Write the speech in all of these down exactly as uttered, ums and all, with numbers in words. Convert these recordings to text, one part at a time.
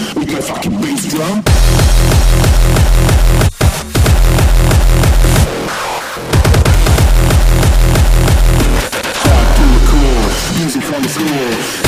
with my fucking bass drum. Hard to the core, music on the floor.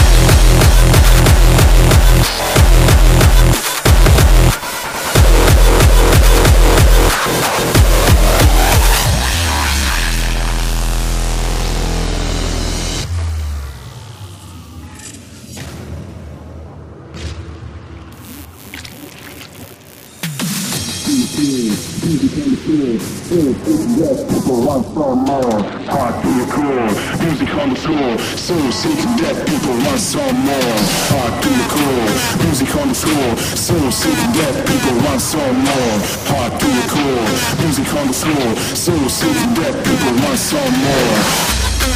People want some more. Hard to the core, music on the floor. So sick and dead, people want some more. Hard to the core, music on the floor. So sick and dead, people want some more. Hard to the core, music on the floor. So sick and dead, people want some more.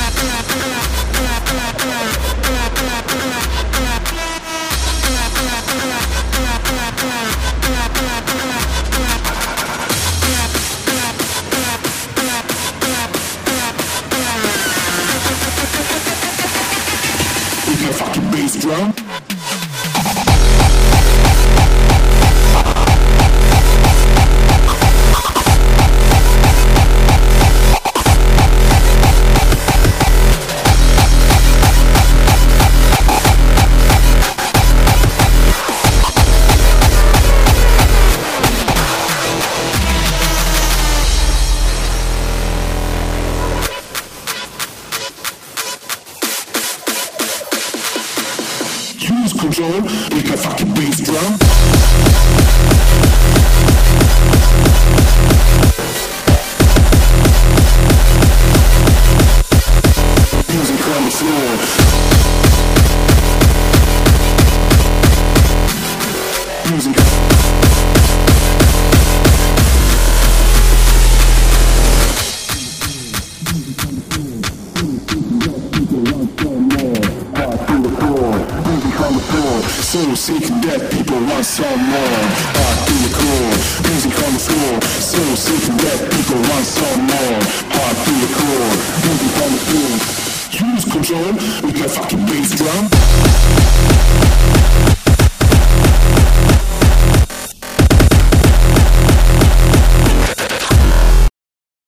Fucking bass drum. Use control with my fucking bass drum. Music on the floor. Music. So sick and dead, people want some more. Hard to the core, music on the floor. So sick and dead, people want some more. Hard to the core, music on the floor. Use control with my fucking bass drum.